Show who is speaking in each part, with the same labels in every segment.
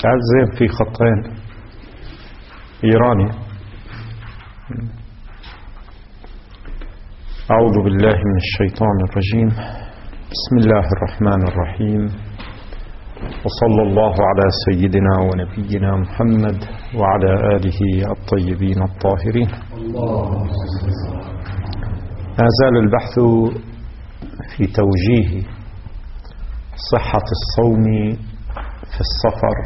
Speaker 1: تعال زين في خطين إيراني. أعوذ بالله من الشيطان الرجيم. بسم الله الرحمن الرحيم، وصلى الله على سيدنا ونبينا محمد وعلى آله الطيبين الطاهرين. ما زال البحث في توجيه صحة الصوم في السفر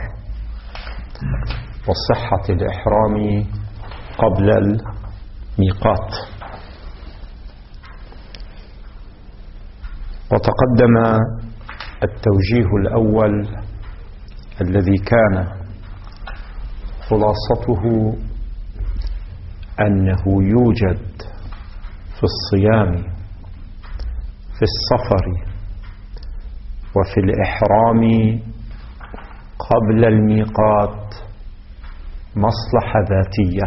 Speaker 1: وصحة الإحرام قبل الميقات. وتقدم التوجيه الأول الذي كان خلاصته أنه يوجد في الصيام في السفر وفي الإحرام قبل الميقات مصلحة ذاتية.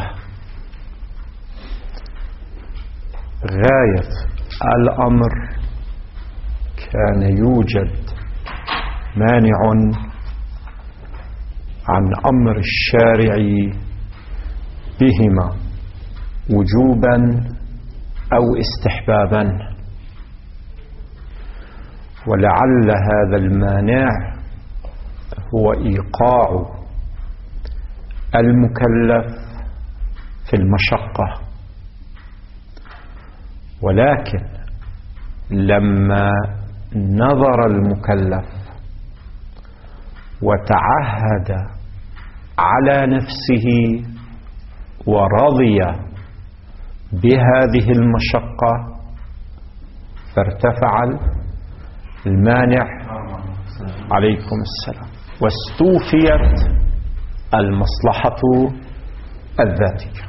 Speaker 1: غاية الأمر كان يوجد مانع عن أمر الشارع بهما وجوبا أو استحبابا، ولعل هذا المانع هو إيقاع المكلف في المشقة. ولكن لما نظر المكلف وتعهد على نفسه ورضي بهذه المشقة فارتفع المانع عليكم السلام، واستوفيت المصلحة الذاتية.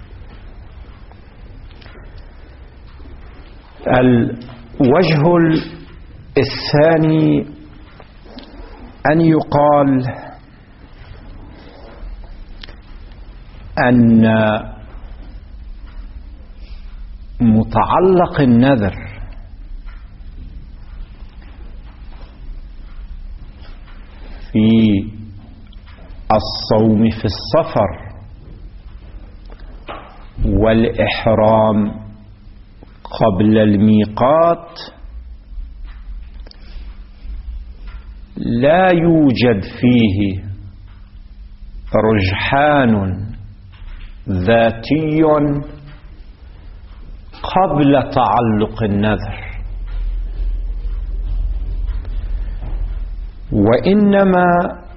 Speaker 1: الوجه الثاني أن يقال أن متعلق النذر في الصوم في السفر والإحرام قبل الميقات لا يوجد فيه رجحان ذاتي قبل تعلق النذر، وإنما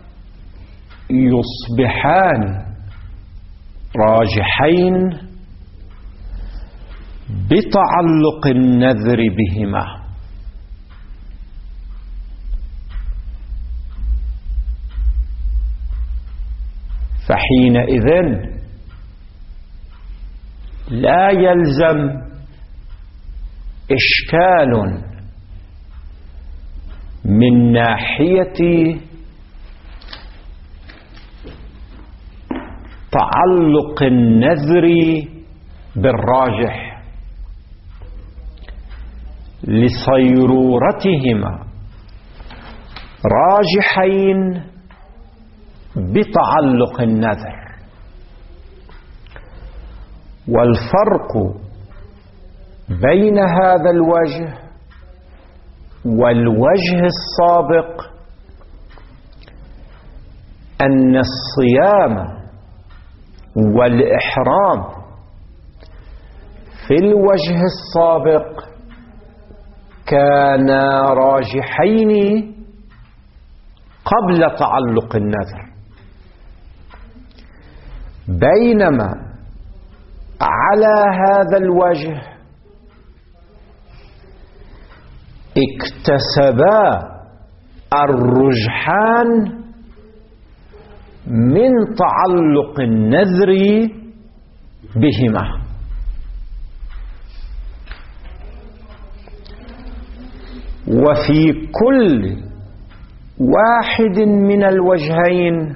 Speaker 1: يصبحان راجحين بتعلق النذر بهما. فحينئذ لا يلزم إشكال من ناحية تعلق النذر بالراجح لصيرورتهما راجحين بتعلق النذر. والفرق بين هذا الوجه والوجه السابق أن الصيام والإحرام في الوجه السابق كانا راجحين قبل تعلق النذر، بينما على هذا الوجه اكتسبا الرجحان من تعلق النذر بهما. وفي كل واحد من الوجهين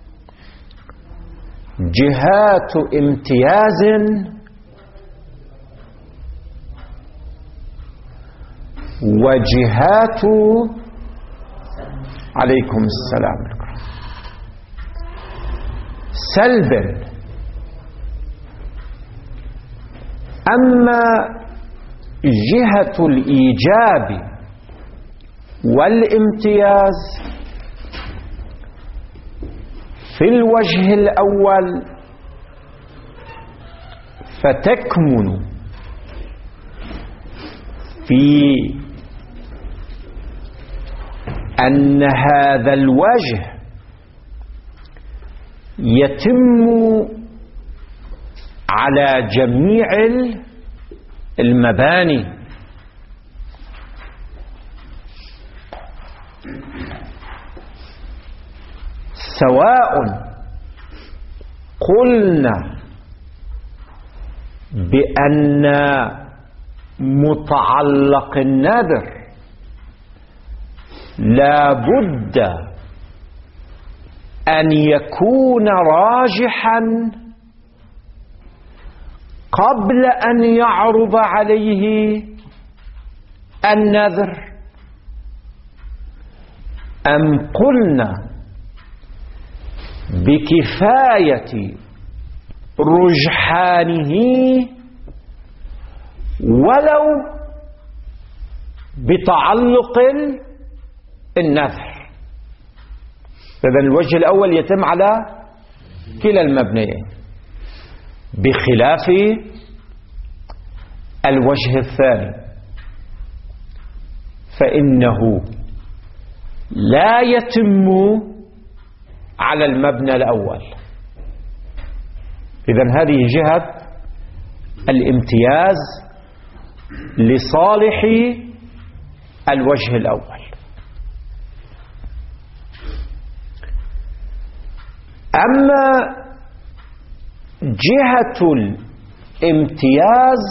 Speaker 1: جهات امتياز وجهات عليكم السلام سلبا. أما جهة الإيجاب والامتياز في الوجه الأول فتكمن في أن هذا الوجه يتم على جميع المباني، سواء قلنا بأن متعلق النذر لا بد أن يكون راجحا قبل أن يعرض عليه النذر، أم قلنا بكفاية رجحانه ولو بتعلق النذر؟ إذن الوجه الأول يتم على كلا المبنيين، بخلاف الوجه الثاني فإنه لا يتم على المبنى الأول. إذن هذه جهة الامتياز لصالح الوجه الأول. أما جهة الامتياز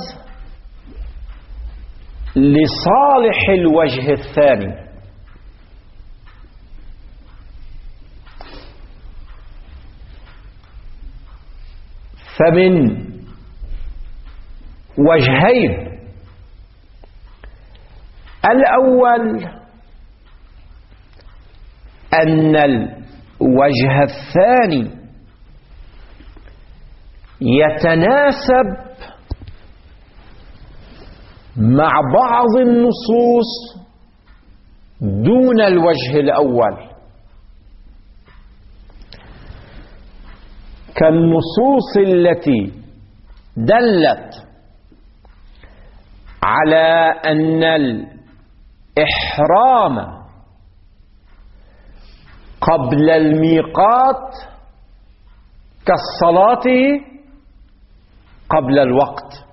Speaker 1: لصالح الوجه الثاني فمن وجهين: الأول أن الوجه الثاني يتناسب مع بعض النصوص دون الوجه الأول، كالنصوص التي دلت على أن الإحرام قبل الميقات كالصلاة قبل الوقت.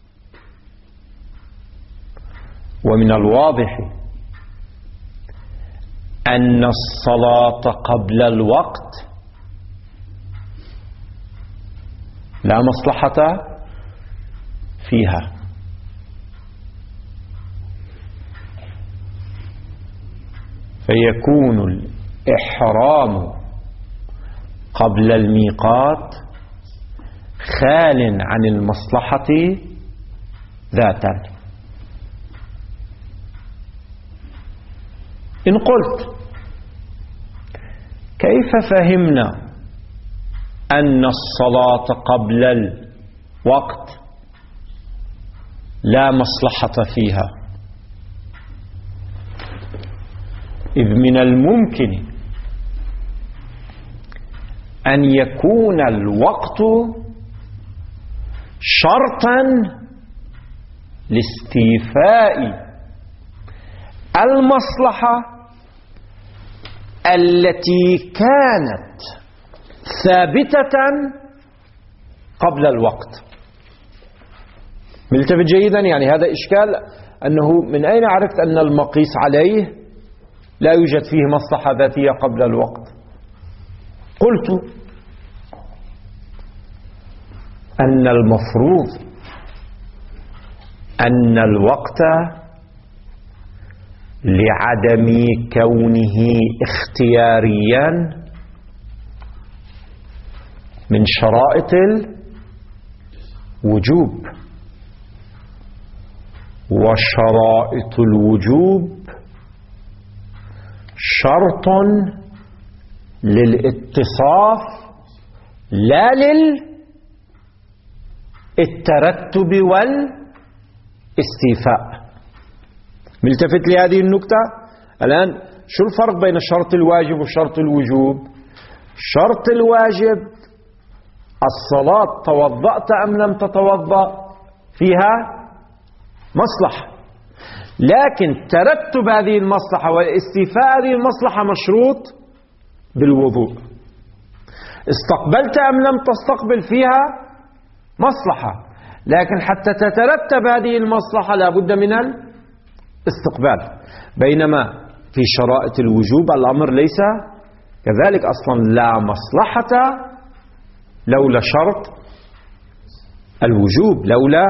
Speaker 1: ومن الواضح أن الصلاة قبل الوقت لا مصلحة فيها، فيكون الإحرام قبل الميقات خال عن المصلحة ذاتا. إن قلت كيف فهمنا أن الصلاة قبل الوقت لا مصلحة فيها؟ إذ من الممكن أن يكون الوقت شرطا لاستيفاء المصلحة التي كانت ثابتة قبل الوقت. ملتفت جيدا؟ يعني هذا إشكال، أنه من أين عرفت أن المقيس عليه لا يوجد فيه مصلحة ذاتية قبل الوقت؟ قلت أن المفروض أن الوقت لعدم كونه اختياريا من شرائط الوجوب، وشرائط الوجوب شرط للاتصاف لا للترتب والاستيفاء. ملتفت لهذه النكتة؟ الآن شو الفرق بين شرط الواجب وشرط الوجوب؟ شرط الواجب الصلاة توضأت أم لم تتوضأ فيها مصلحة، لكن ترتب هذه المصلحة والاستيفاء هذه المصلحة مشروط بالوضوء. استقبلت أم لم تستقبل فيها مصلحة، لكن حتى تترتب هذه المصلحة لا بد من الاستقبال. بينما في شرائط الوجوب الأمر ليس كذلك أصلا، لا مصلحة لولا شرط الوجوب، لولا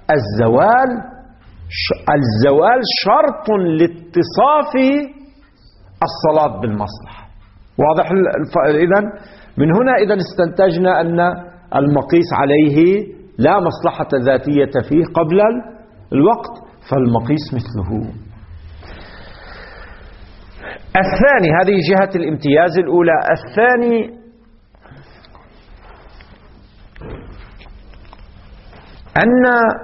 Speaker 1: الزوال شرط لاتصاف الصلاة بالمصلحة. واضح؟ إذن من هنا إذن استنتجنا أن المقيس عليه لا مصلحة ذاتية فيه قبل الوقت، فالمقيس مثله. الثاني، هذه جهة الامتياز الأولى. الثاني أن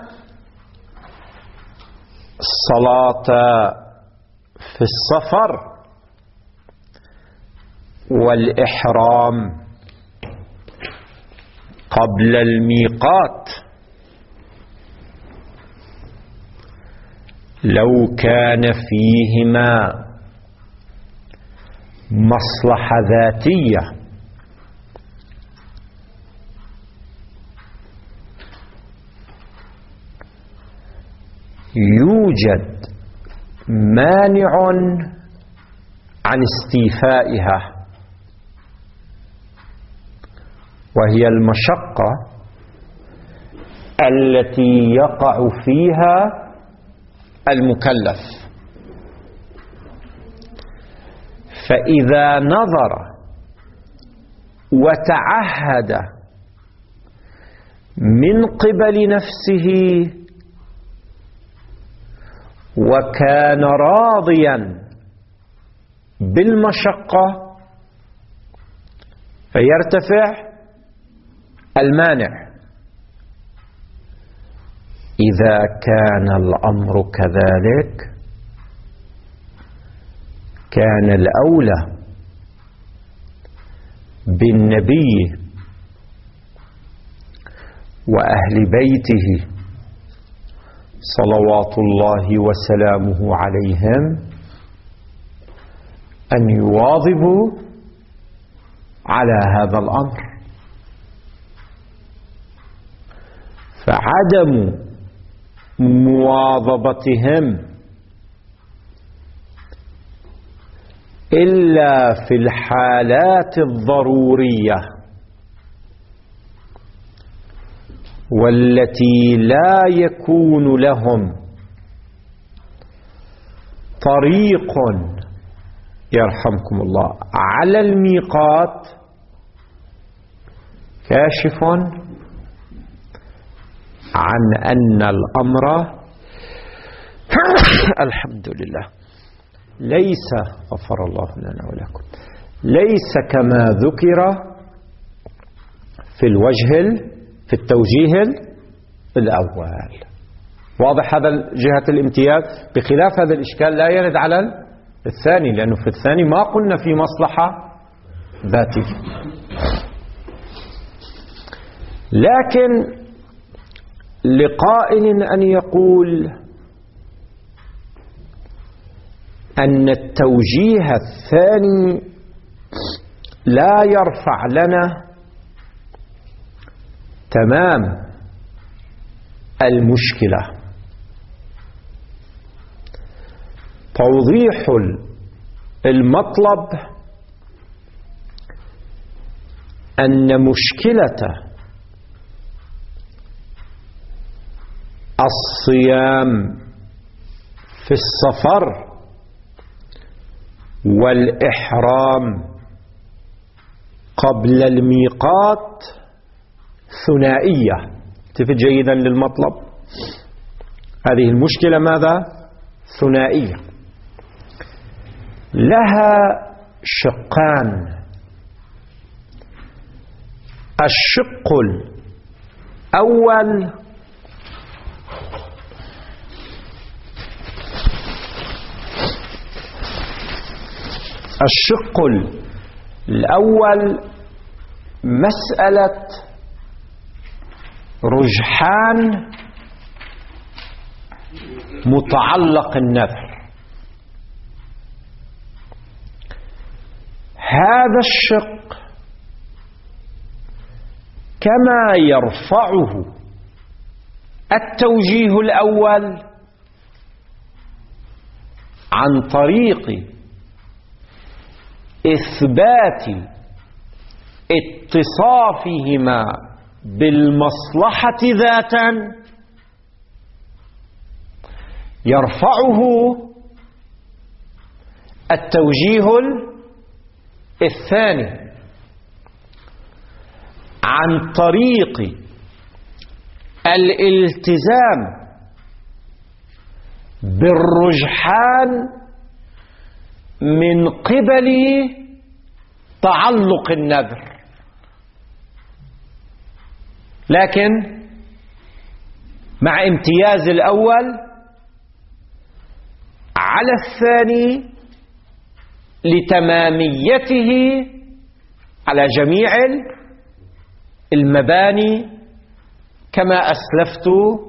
Speaker 1: الصلاة في السفر والإحرام قبل الميقات لو كان فيهما مصلحة ذاتية يوجد مانع عن استيفائها، وهي المشقة التي يقع فيها المكلف. فإذا نظر وتعهد من قبل نفسه وكان راضيا بالمشقة فيرتفع المانع. إذا كان الأمر كذلك كان الأولى بالنبي وأهل بيته صلوات الله وسلامه عليهم أن يواظبوا على هذا الأمر. فعدم مواظبتهم إلا في الحالات الضرورية والتي لا يكون لهم طريق يرحمكم الله على الميقات كاشف عن أن الأمر الحمد لله ليس، غفر الله لنا ولكم، ليس كما ذكر في التوجيه الأول. واضح هذا جهة الامتياز؟ بخلاف هذا الإشكال لا يرد على الثاني، لأنه في الثاني ما قلنا في مصلحة ذاتية. لكن لقائل أن يقول أن التوجيه الثاني لا يرفع لنا تمام المشكلة. توضيح المطلب أن مشكلة الصيام في السفر والإحرام قبل الميقات ثنائية. التفت جيدا للمطلب، هذه المشكلة ماذا؟ ثنائية، لها شقان. الشق الأول مسألة رجحان متعلق النذر. هذا الشق كما يرفعه التوجيه الأول عن طريق إثبات اتصافهما بالمصلحة ذاتا، يرفعه التوجيه الثاني عن طريق الالتزام بالرجحان من قبل تعلق النذر، لكن مع امتياز الأول على الثاني لتماميته على جميع المباني كما أسلفت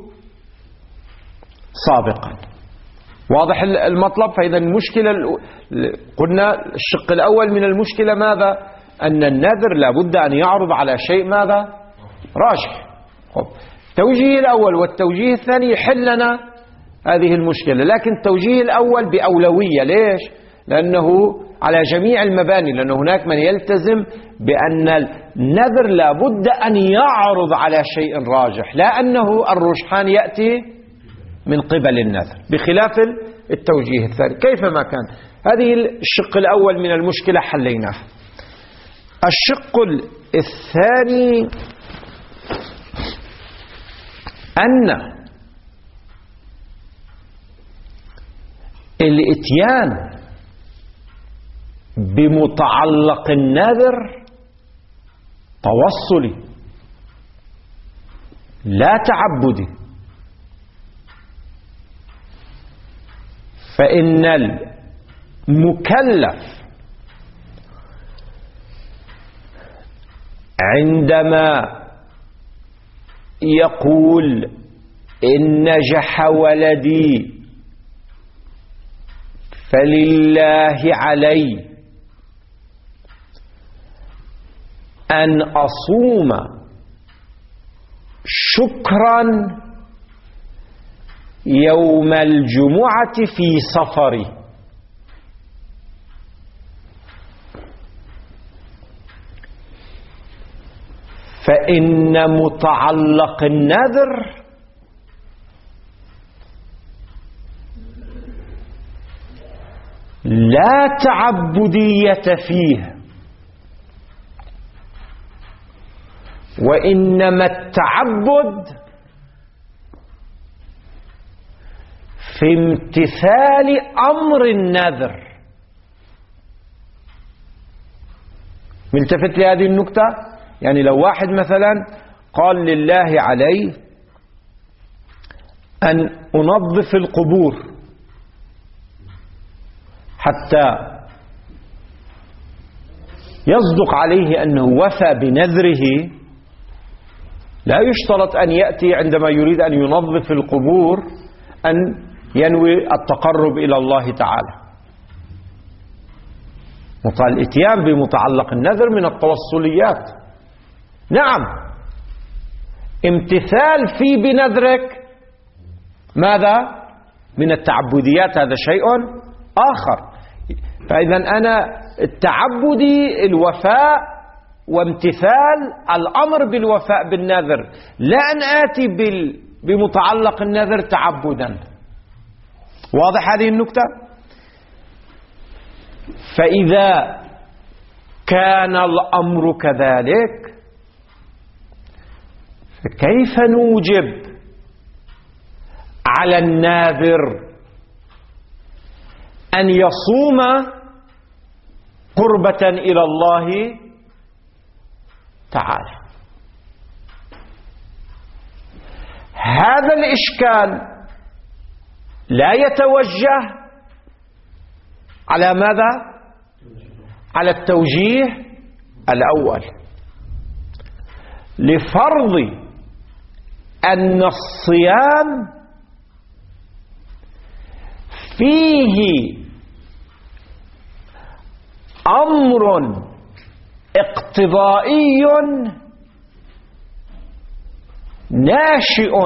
Speaker 1: سابقا. واضح المطلب؟ فإذا المشكلة قلنا الشق الأول من المشكلة ماذا؟ أن النذر لابد أن يعرض على شيء ماذا؟ راجح. التوجيه الأول والتوجيه الثاني يحل لنا هذه المشكلة، لكن التوجيه الأول بأولوية. ليش؟ لأنه على جميع المباني، لأن هناك من يلتزم بأن النذر لابد أن يعرض على شيء راجح، لا أنه الرجحان يأتي من قبل النذر، بخلاف التوجيه الثاني. كيفما كان، هذه الشق الأول من المشكلة حليناه. الشق الثاني أن الإتيان بمتعلق النذر توصلي لا تعبدي، فإن المكلف عندما يقول إن نجح ولدي فلله علي أن أصوم شكرا يوم الجمعة في سفري، فإن متعلق النذر لا تعبدية فيه، وإنما التعبد في امتثال أمر النذر. ملتفت لهذه النكتة؟ يعني لو واحد مثلا قال لله علي أن أنظف القبور حتى يصدق عليه أنه وفى بنذره، لا يشترط أن يأتي عندما يريد أن ينظف القبور أن ينوي التقرب إلى الله تعالى. الاتيان بمتعلق النذر من التوصليات. نعم، امتثال في بنذرك ماذا؟ من التعبديات، هذا شيء آخر. فإذا أنا التعبدي الوفاء وامتثال الأمر بالوفاء بالنذر، لا أن آتي بمتعلق النذر تعبدا. واضح هذه النكتة؟ فإذا كان الأمر كذلك فكيف نوجب على الناذر أن يصوم قربة إلى الله تعالى؟ هذا الإشكال لا يتوجه على ماذا؟ على التوجيه الأول، لفرض أن الصيام فيه أمر اقتضائي ناشئ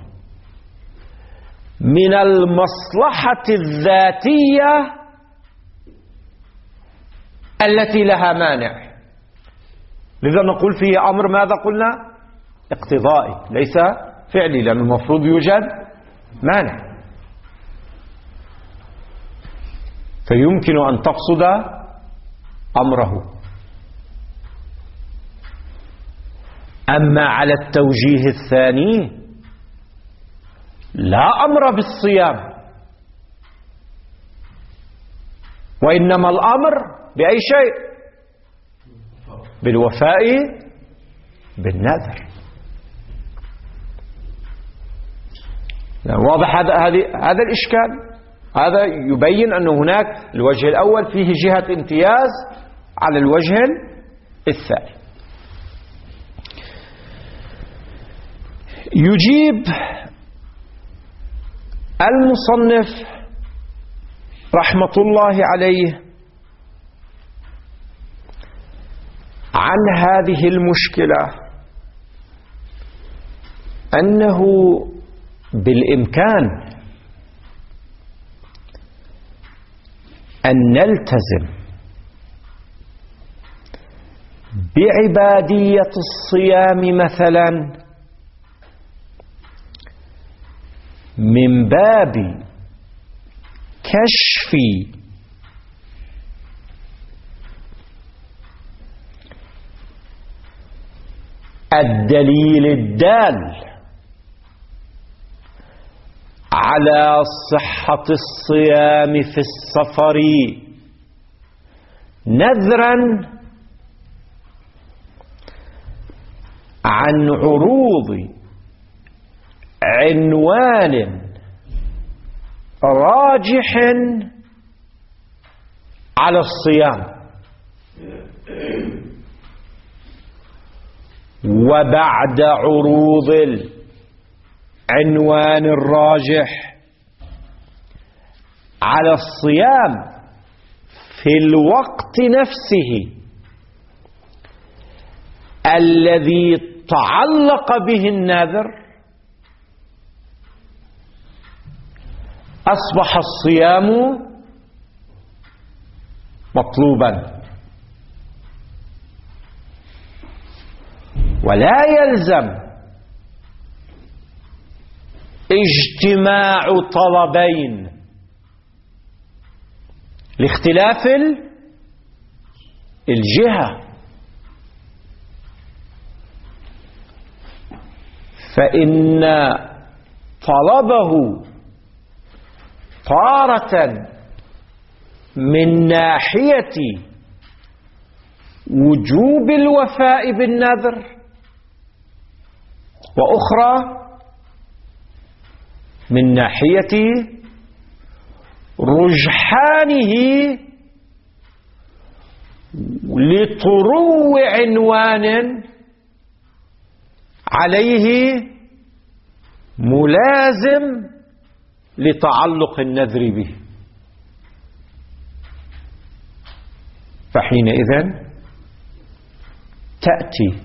Speaker 1: من المصلحة الذاتية التي لها مانع. لذا نقول فيه أمر ماذا قلنا؟ اقتضائي ليس فعلي، لأن المفروض يوجد مانع، فيمكن أن تقصد أمره. أما على التوجيه الثاني لا أمر بالصيام، وإنما الأمر بأي شيء؟ بالوفاء بالنذر. واضح هذا الإشكال؟ هذا يبين أن هناك الوجه الأول فيه جهة امتياز على الوجه الثاني. يجيب المصنف رحمة الله عليه عن هذه المشكلة أنه بالإمكان أن نلتزم بعبادية الصيام مثلا من باب كشف الدليل الدال على صحة الصيام في السفر نذرا عن عروض عنوان راجح على الصيام، وبعد عروض العنوان الراجح على الصيام في الوقت نفسه الذي تعلق به النذر أصبح الصيام مطلوبا، ولا يلزم اجتماع طلبين لاختلاف الجهة، فإن طلبه تارة من ناحية وجوب الوفاء بالنذر، وأخرى من ناحية رجحانه لطرو عنوان عليه ملازم لتعلق النذر به. فحينئذ تأتي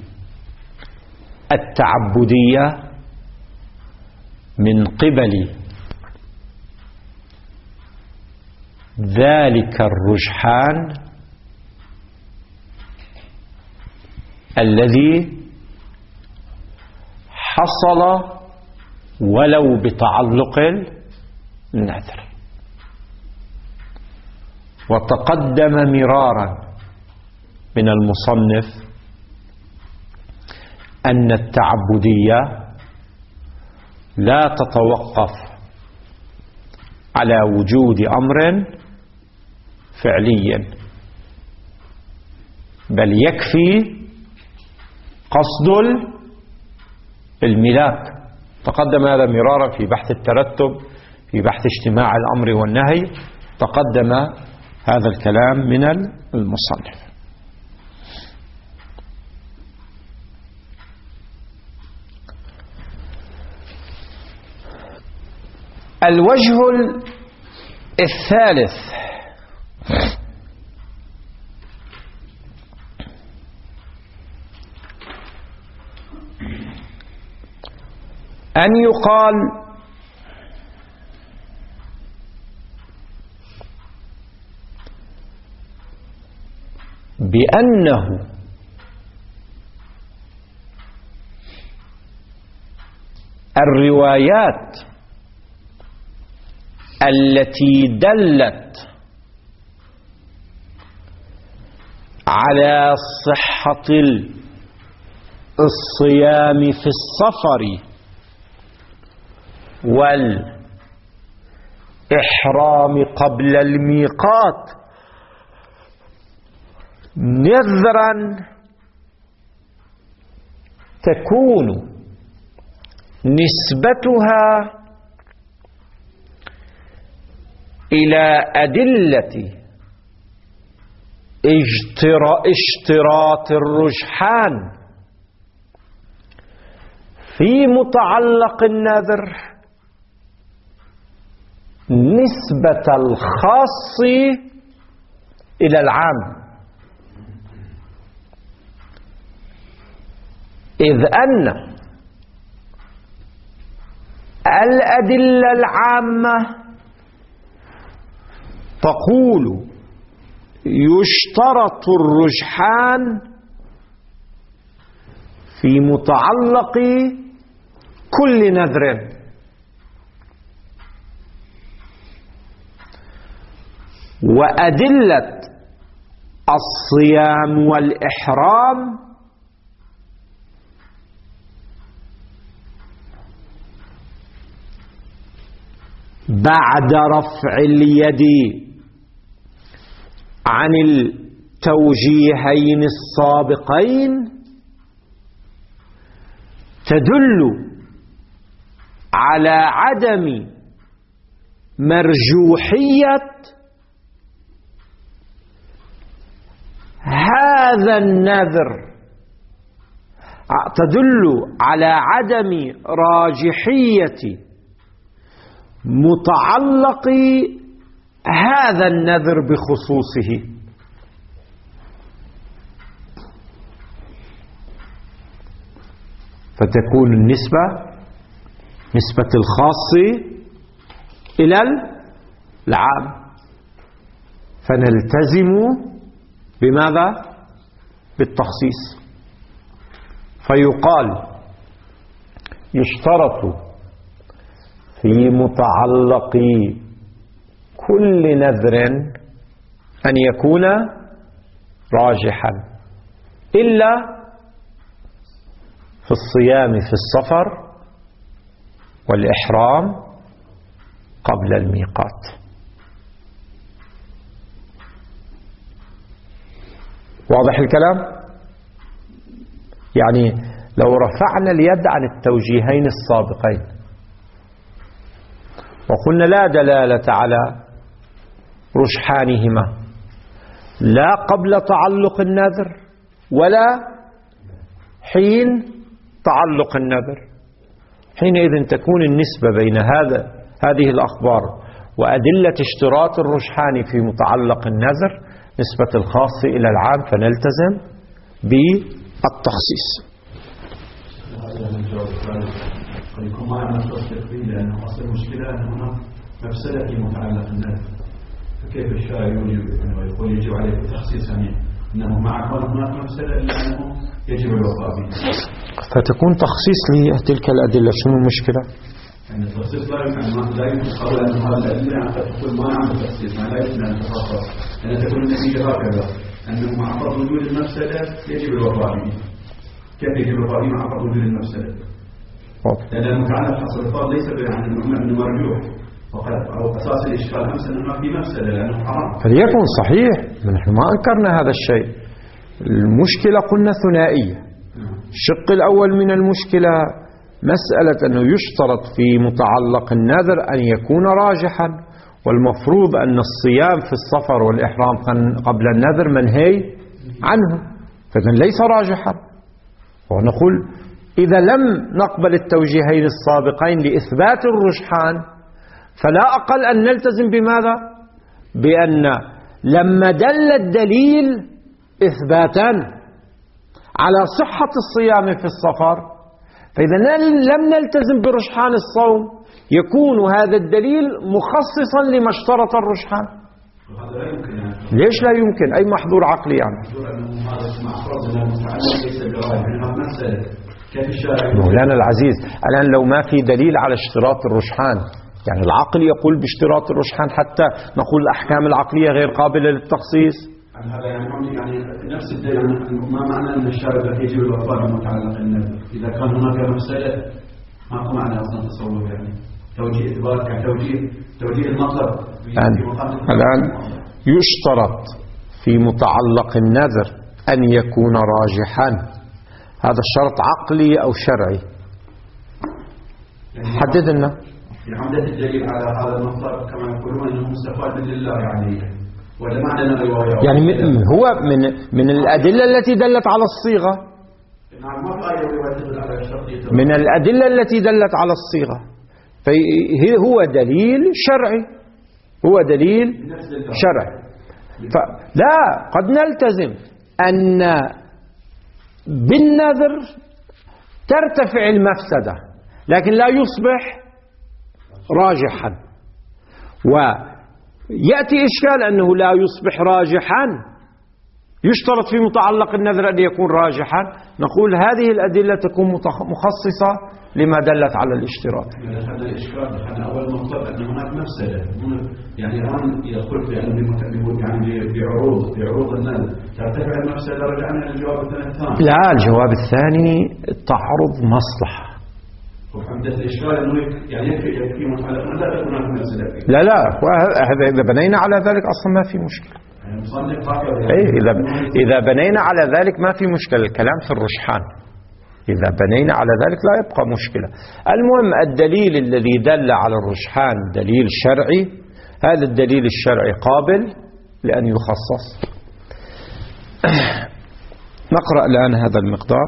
Speaker 1: التعبدية من قبل ذلك الرجحان الذي حصل ولو بتعلق النذر. وتقدم مرارا من المصنف أن التعبدية لا تتوقف على وجود أمر فعلي، بل يكفي قصد الملاك تقدم هذا مرارا في بحث الترتب، في بحث اجتماع الأمر والنهي، تقدم هذا الكلام من المصنف. الوجه الثالث أن يقال بأنه الروايات التي دلت على صحة الصيام في السفر والإحرام قبل الميقات نذرا تكون نسبتها إلى أدلة اشتراط الرجحان في متعلق النذر نسبة الخاص إلى العام، إذ أن الأدلة العامة تقول يشترط الرجحان في متعلق كل نذر، وأدلة الصيام والإحرام بعد رفع اليد عن التوجيهين السابقين تدل على عدم مرجوحية هذا النذر، تدل على عدم راجحية متعلق هذا النذر بخصوصه. فتكون النسبة نسبة الخاص إلى العام، فنلتزم بماذا؟ بالتخصيص. فيقال يشترط في متعلق كل نذر أن يكون راجحا إلا في الصيام في السفر والإحرام قبل الميقات. واضح الكلام؟ يعني لو رفعنا اليد عن التوجيهين السابقين وقلنا لا دلالة على رجحانهما لا قبل تعلق النذر ولا حين تعلق النذر، حينئذ تكون النسبة بين هذه الأخبار وأدلة اشتراط الرجحان في متعلق النذر نسبة الخاص إلى العام، فنلتزم بالتخصيص.
Speaker 2: يكون ما عندنا تصديق فيه، لأنه أصل المشكلة أن هناك مفسدة في متعلق النذر، فكيف الشارع يقول يجب عليه التخصيص أنه مع كون هناك مفسدة إلا أنه يجب الوفاء به،
Speaker 1: فتكون تخصيص لتلك الأدلة. شنو المشكلة؟
Speaker 2: يعني التخصيص لا يمكن قول أن هذه الأدلة تقول ما نعمل تخصيص، ما لا يمكن أن تخصص، لأن تكون النتيجة هكذا أنه مع فرض وجود المفسدة يجب الوفاء به. كيف يجب الوفاء به مع فرض وجود المفسدة؟ لأن المتعلق حصل الفرض ليس أنه مرجوح فقط، أو أساس الإشكال أمس أنه ما في مفسدة لأنه حرام.
Speaker 1: فليكن صحيح، نحن ما أنكرنا هذا الشيء. المشكلة قلنا ثنائية. الشق الأول من المشكلة مسألة أنه يشترط في متعلق النذر أن يكون راجحا، والمفروض أن الصيام في السفر والإحرام قبل النذر منهي عنه، فإذن ليس راجحا. ونقول إذا لم نقبل التوجيهين السابقين لإثبات الرجحان فلا أقل أن نلتزم بماذا؟ بأن لما دل الدليل إثباتا على صحة الصيام في السفر، فإذا لم نلتزم برجحان الصوم يكون هذا الدليل مخصصا لما اشترط الرجحان. ليش لا يمكن؟ أي محظور عقلي يعني؟ مولانا العزيز، الآن لو ما في دليل على اشتراط الرجحان، يعني العقل يقول باشتراط الرجحان حتى نقول الأحكام العقلية غير قابلة للتخصيص.
Speaker 2: هذا يعني نفس الدليل، ما معنى أن الشارع يجب الوفاء بمتعلق النذر؟ إذا كان هناك مسألة ما معنى أصلا تصور، يعني توجيه إثبات توجيه المطلب.
Speaker 1: الآن يشترط في متعلق النذر أن يكون راجحا، هذا الشرط عقلي أو شرعي؟ حدد لنا.
Speaker 2: في عمدة الدليل على هذا المطلب كما يقولون أنه مستفاد من الله، يعني ولا معنى الرواية؟
Speaker 1: يعني هو من الأدلة التي دلت على الصيغة، من الأدلة التي دلت على الصيغة، فهو دليل شرعي، هو دليل شرعي. لا، قد نلتزم أن بالنذر ترتفع المفسدة لكن لا يصبح راجحا، ويأتي إشكال أنه لا يصبح راجحا، يشترط في متعلق النذر أن يكون راجحا. نقول هذه الأدلة تكون مخصصة لما دلت على الاشتراط.
Speaker 2: هذا الإشكال أنا أول مفترض أن هناك مفسدة، يعني الآن يدخل في يعني بعروض النذر ترتفع المفسدة. رجعنا للجواب الثاني.
Speaker 1: لا، الجواب الثاني تعرض مصلحة.
Speaker 2: وحمدة الإشكال أنه يعني يكفي متعلق لا تكون هناك مفسدة.
Speaker 1: لا، هذا إذا بنينا على ذلك أصلا ما في مشكلة. إذا بنينا على ذلك ما في مشكلة، الكلام في الرجحان. إذا بنينا على ذلك لا يبقى مشكلة. المهم الدليل الذي دل على الرجحان دليل شرعي، هذا الدليل الشرعي قابل لأن يخصص. نقرأ الآن هذا المقدار.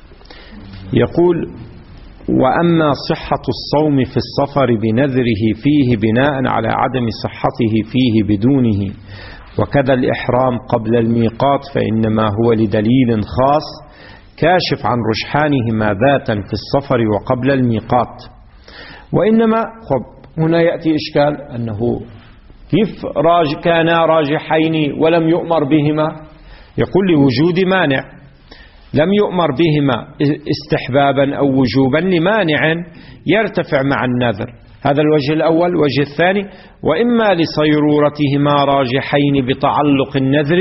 Speaker 1: يقول: وأما صحة الصوم في السفر بنذره فيه بناء على عدم صحته فيه بدونه، وكذا الإحرام قبل الميقات فإنما هو لدليل خاص كاشف عن رجحانهما ذاتا في السفر وقبل الميقات. وإنما هنا يأتي إشكال أنه كيف كانا راجحين ولم يؤمر بهما؟ يقول لوجود مانع، لم يؤمر بهما استحبابا أو وجوبا لمانع يرتفع مع النذر. هذا الوجه الأول. وجه الثاني: وإما لصيرورتهما راجحين بتعلق النذر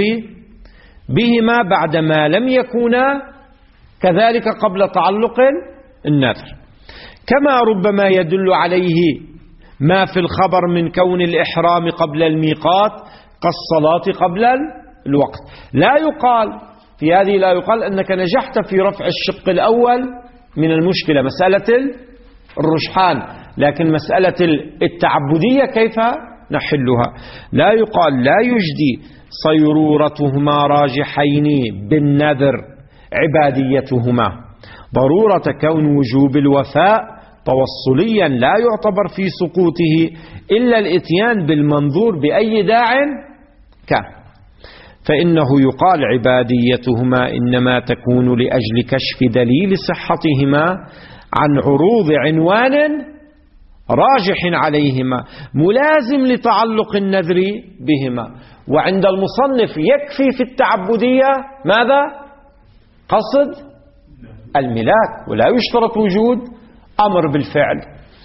Speaker 1: بهما بعدما لم يكونا كذلك قبل تعلق النذر، كما ربما يدل عليه ما في الخبر من كون الإحرام قبل الميقات كالصلاة قبل الوقت. لا يقال في هذه، لا يقال أنك نجحت في رفع الشق الأول من المشكلة، مسألة الرجحان، لكن مسألة التعبدية كيف نحلها؟ لا يقال لا يجدي صيرورتهما راجحين بالنذر عباديتهما، ضرورة كون وجوب الوفاء توصليا لا يعتبر في سقوطه إلا الإتيان بالمنظور بأي داع كان، فإنه يقال عباديتهما إنما تكون لأجل كشف دليل صحتهما عن عروض عنوان راجح عليهما ملازم لتعلق النذر بهما. وعند المصنف يكفي في التعبدية ماذا؟ قصد الملاك، ولا يشترط وجود أمر بالفعل.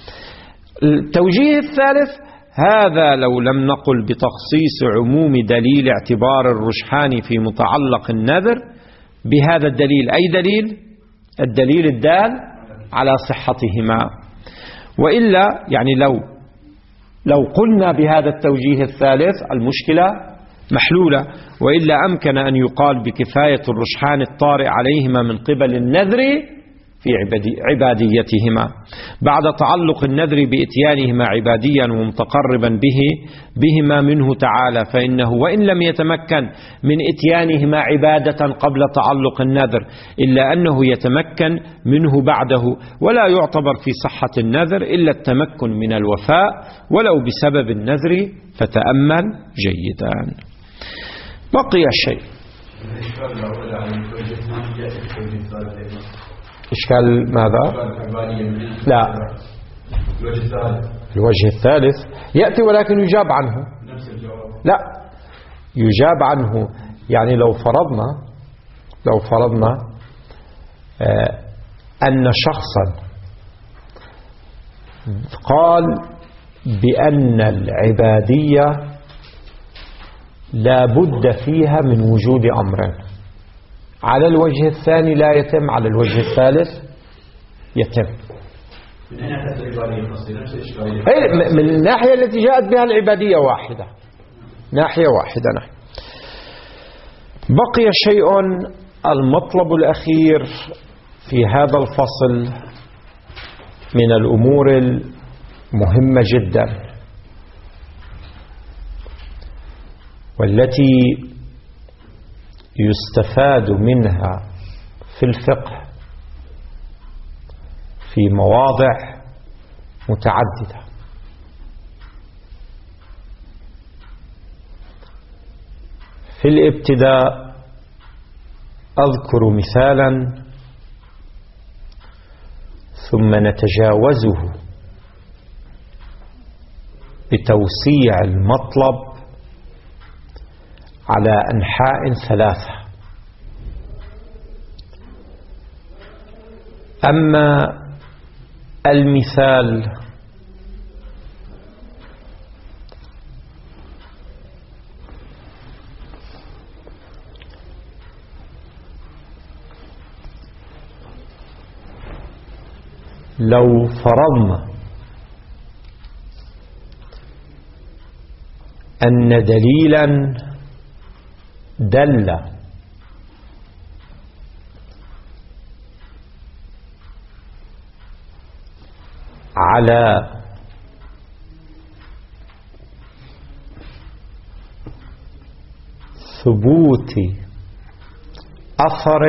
Speaker 1: التوجيه الثالث: هذا لو لم نقل بتخصيص عموم دليل اعتبار الرجحان في متعلق النذر بهذا الدليل. أي دليل؟ الدليل الدال على صحتهما. وإلا يعني لو قلنا بهذا التوجيه الثالث المشكلة محلولة، وإلا أمكن أن يقال بكفاية الرجحان الطارئ عليهما من قبل النذر في عباديتهما بعد تعلق النذر بإتيانهما عباديا ومتقربا بهما منه تعالى، فإنه وإن لم يتمكن من إتيانهما عبادة قبل تعلق النذر إلا أنه يتمكن منه بعده، ولا يعتبر في صحة النذر إلا التمكن من الوفاء ولو بسبب النذر، فتأمل جيدا. بقي شيء. إشكال ماذا؟ لا، الوجه الثالث يأتي ولكن يجاب عنه. لا، يجاب عنه. يعني لو فرضنا أن شخصا قال بأن العبادية لا بد فيها من وجود أمرين، على الوجه الثاني لا يتم، على الوجه الثالث يتم. من الناحية التي جاءت بها العبادية واحدة، ناحية واحدة. نحن بقي شيء، المطلب الأخير في هذا الفصل من الأمور المهمة جدا والتي يستفاد منها في الفقه في مواضع متعددة. في الابتداء أذكر مثالا ثم نتجاوزه بتوسيع المطلب على أنحاء ثلاثة. أما المثال لو فرضنا أن دليلا دل على ثبوت أثر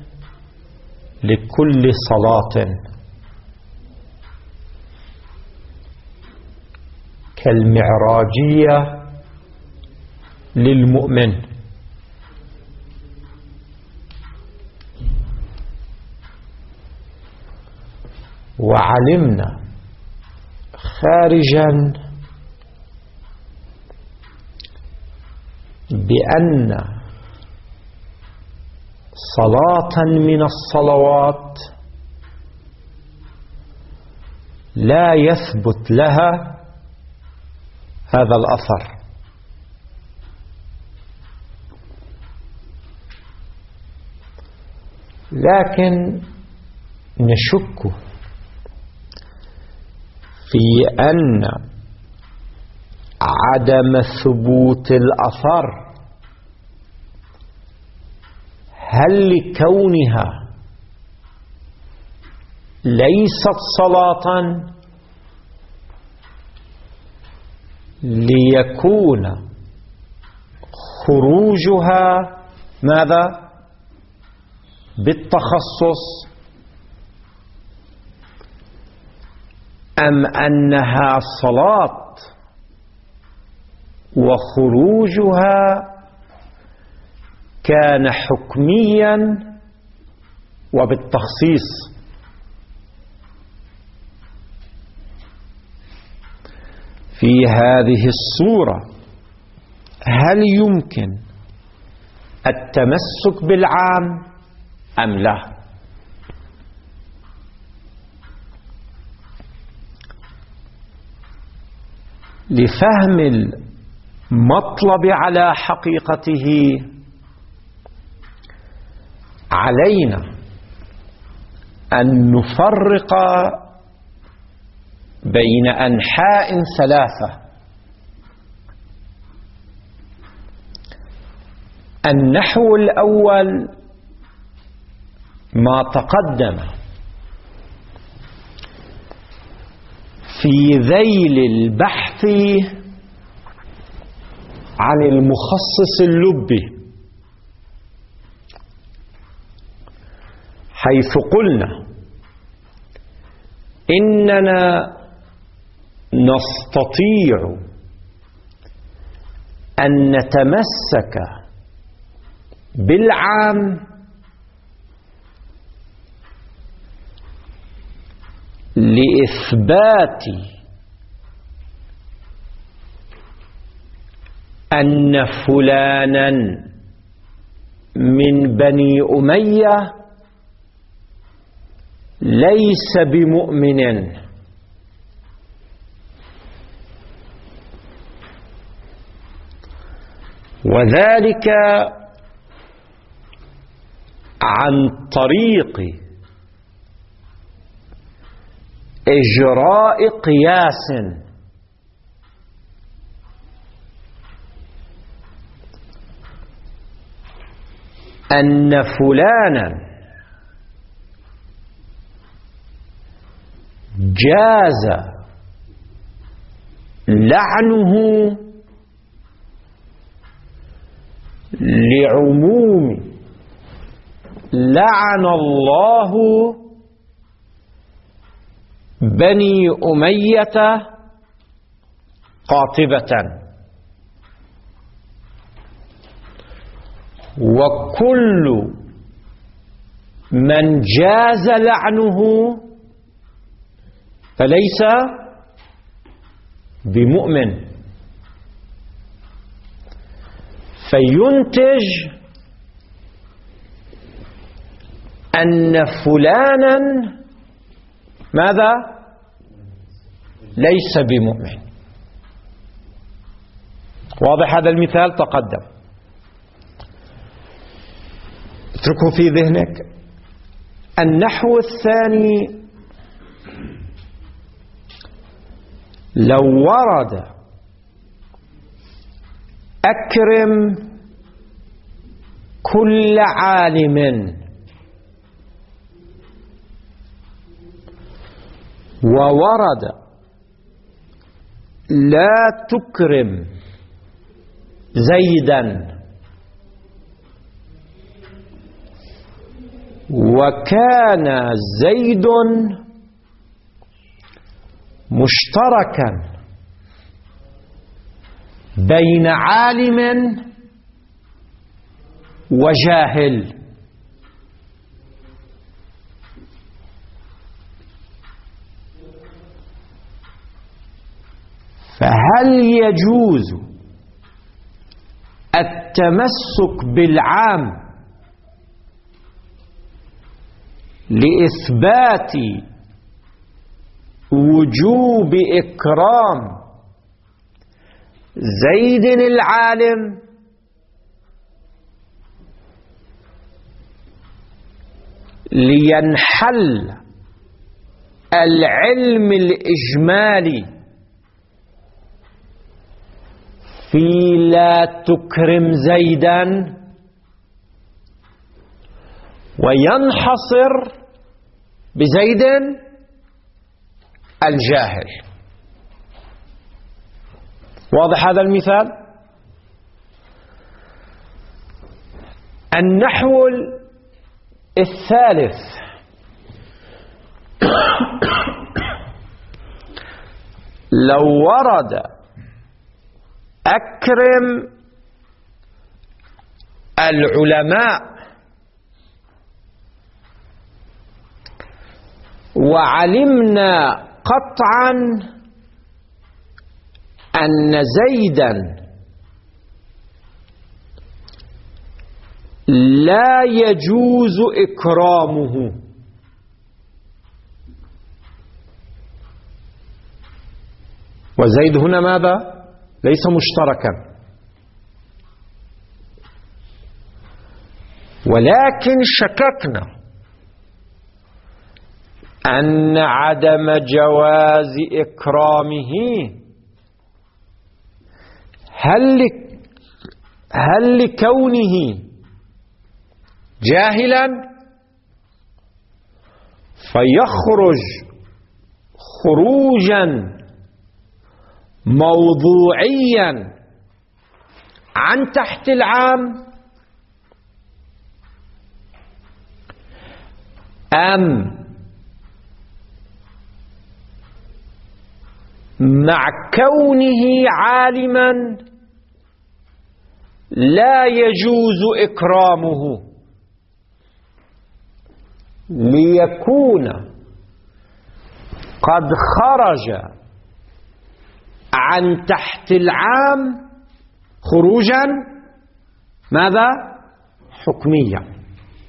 Speaker 1: لكل صلاة كالمعراجية للمؤمن، وعلمنا خارجا بأن صلاة من الصلوات لا يثبت لها هذا الأثر، لكن نشك في أن عدم ثبوت الأثر هل لكونها ليست صلاة ليكون خروجها ماذا؟ بالتخصص، أم أنها صلاة وخروجها كان حكميا وبالتخصيص؟ في هذه الصورة هل يمكن التمسك بالعام أم لا؟ لفهم المطلب على حقيقته علينا أن نفرق بين أنحاء ثلاثة. النحو الأول ما تقدم في ذيل البحث عن المخصص اللبي، حيث قلنا إننا نستطيع أن نتمسك بالعام لإثبات أن فلانا من بني أمية ليس بمؤمن، وذلك عن طريق إجراء قياس أن فلانا جاز لعنه لعموم لعن الله بني أمية قاطبة، وكل من جاز لعنه فليس بمؤمن، فينتج أن فلانا ماذا؟ ليس بمؤمن. واضح هذا المثال تقدم، اتركه في ذهنك. النحو الثاني: لو ورد أكرم كل عالم، وورد لا تكرم زيدا، وكان زيد مشتركا بين عالم وجاهل، فهل يجوز التمسك بالعام لإثبات وجوب إكرام زيد العالم، لينحل العلم الإجمالي في لا تكرم زيدا، وينحصر بزيد الجاهل؟ واضح هذا المثال؟ النحو الثالث: لو ورد أكرم العلماء، وعلمنا قطعا أن زيدا لا يجوز إكرامه، وزيد هنا ماذا؟ ليس مشتركا، ولكن شككنا أن عدم جواز إكرامه هل لكونه جاهلا فيخرج خروجا موضوعيا عن تحت العام أم مع كونه عالما لا يجوز إكرامه ليكون قد خرج عن تحت العام خروجا ماذا؟ حكميا.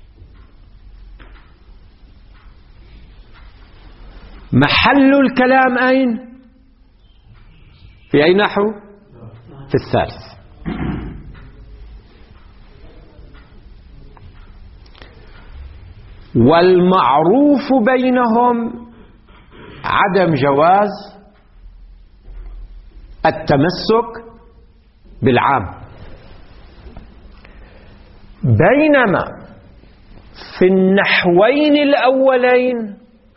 Speaker 1: محل الكلام أين؟ في أي نحو؟ في الثالث. والمعروف بينهم عدم جواز التمسك بالعام، بينما في النحوين الأولين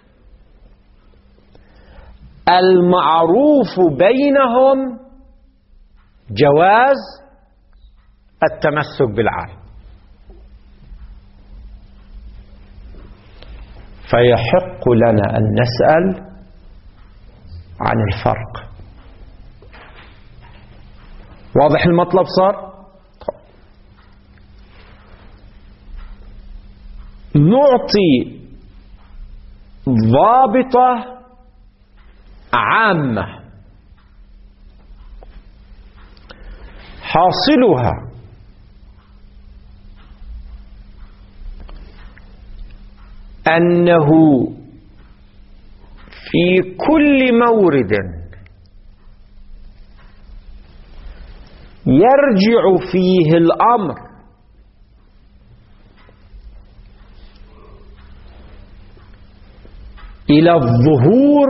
Speaker 1: المعروف بينهم جواز التمسك بالعام. فيحق لنا أن نسأل عن الفرق. واضح المطلب صار؟ نعطي ضابطة عامة حاصلها أنه في كل مورد يرجع فيه الأمر إلى الظهور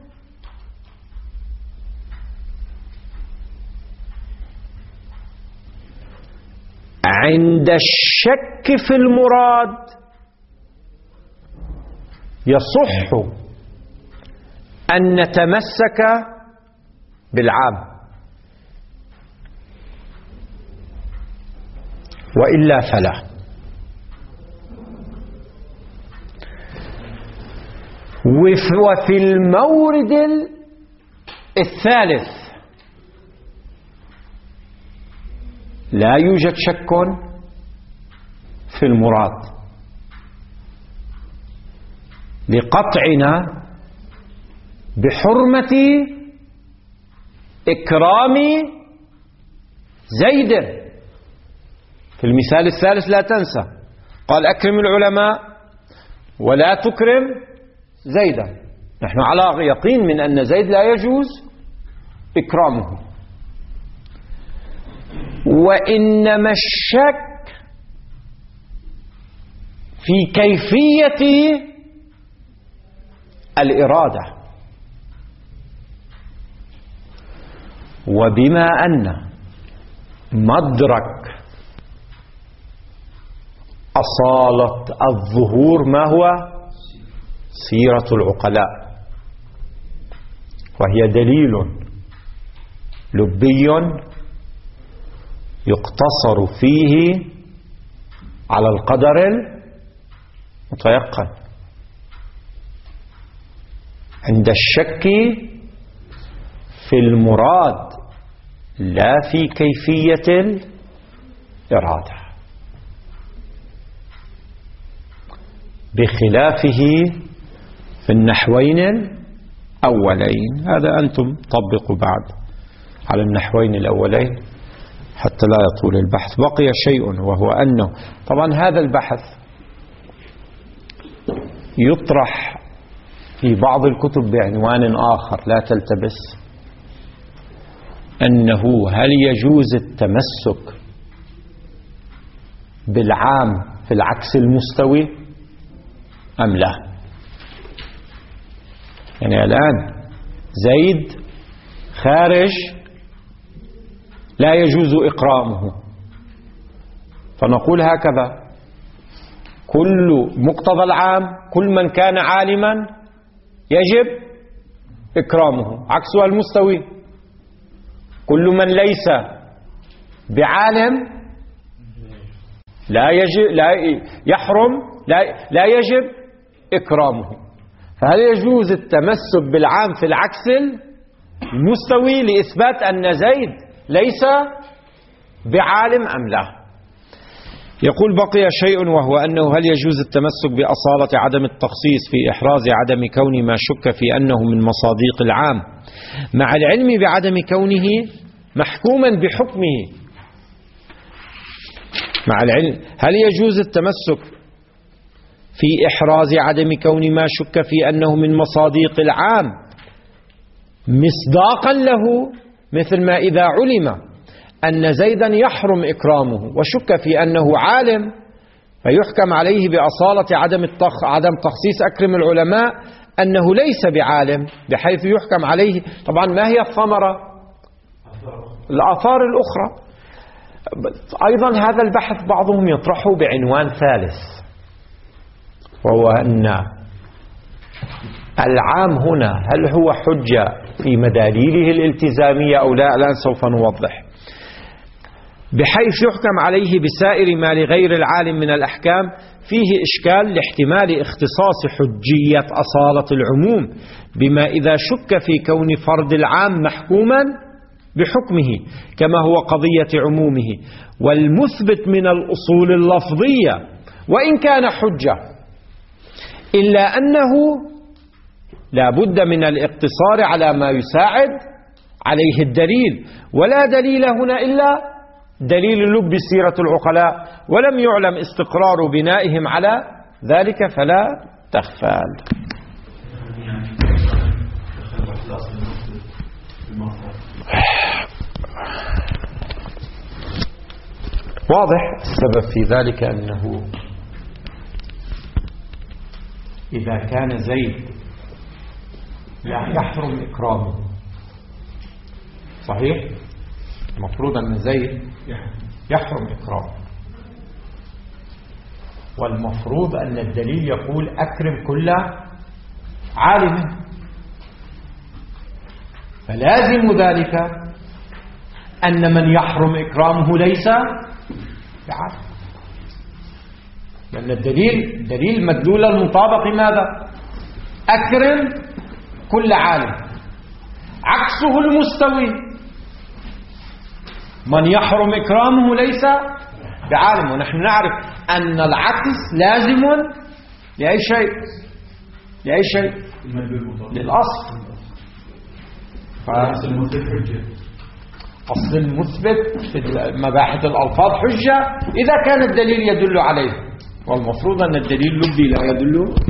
Speaker 1: عند الشك في المراد يصح أن نتمسك بالعام، وإلا فلا. وفي المورد الثالث لا يوجد شك في المراد لقطعنا بحرمة إكرام زيد. في المثال الثالث لا تنسى قال أكرم العلماء ولا تكرم زيدا. نحن على يقين من أن زيد لا يجوز إكرامه، وإنما الشك في كيفية الإرادة. وبما أن مدرك أصالة الظهور ما هو؟ سيرة العقلاء، وهي دليل لبي يقتصر فيه على القدر المتيقن عند الشك في المراد لا في كيفية الإرادة، بخلافه في النحوين الأولين. هذا أنتم طبقوا بعد على النحوين الأولين حتى لا يطول البحث. بقي شيء وهو أنه طبعا هذا البحث يطرح في بعض الكتب بعنوان آخر لا تلتبس، أنه هل يجوز التمسك بالعام في العكس المستوي أم لا؟ يعني الآن زيد خارج لا يجوز إكرامه، فنقول هكذا: كل مقتضى العام كل من كان عالما يجب إكرامه، عكسها المستوي. كل من ليس بعالم لا يجب إكرامه. فهل يجوز التمسك بالعام في العكس المستوي لإثبات أن زيد ليس بعالم أم لا؟ يقول بقي شيء، وهو أنه هل يجوز التمسك بأصالة عدم التخصيص في إحراز عدم كون ما شك في أنه من مصادق العام مع العلم بعدم كونه محكوما بحكمه؟ مع العلم هل يجوز التمسك في إحراز عدم كون ما شك في أنه من مصادق العام مصداقا له، مثل ما إذا علم أن زيدا يحرم إكرامه وشك في أنه عالم فيحكم عليه بأصالة عدم تخصيص أكرم العلماء أنه ليس بعالم، بحيث يحكم عليه. طبعا ما هي الثمرة؟ الآثار الأخرى. أيضا هذا البحث بعضهم يطرحه بعنوان ثالث، وهو أن العام هنا هل هو حجة في مداليله الالتزامية أو لا؟ الآن سوف نوضح. بحيث يحكم عليه بسائر ما لغير العالم من الأحكام، فيه إشكال لاحتمال اختصاص حجية أصالة العموم بما إذا شك في كون فرد العام محكوما بحكمه كما هو قضية عمومه، والمثبت من الأصول اللفظية وإن كان حجة، إلا أنه لا بد من الاقتصار على ما يساعد عليه الدليل، ولا دليل هنا إلا دليل لب سيرة العقلاء، ولم يعلم استقرار بنائهم على ذلك فلا تغفال. واضح السبب في ذلك أنه إذا كان زيد لا يحرم إكرامه، صحيح؟ المفروض أن زيد يحرم إكرامه، والمفروض أن الدليل يقول أكرم كل عالم، فلازم ذلك أن من يحرم إكرامه ليس بعالم، لأن الدليل مدلول المطابق ماذا؟ أكرم كل عالم، عكسه المستوي من يحرم إكرامه ليس بعالم، ونحن نعرف أن العكس لازم لأي شيء للأصل. أصل المثبت في مباحث الألفاظ حجة إذا كان الدليل يدل عليه، والمفروض أن الدليل اللبي لا يدل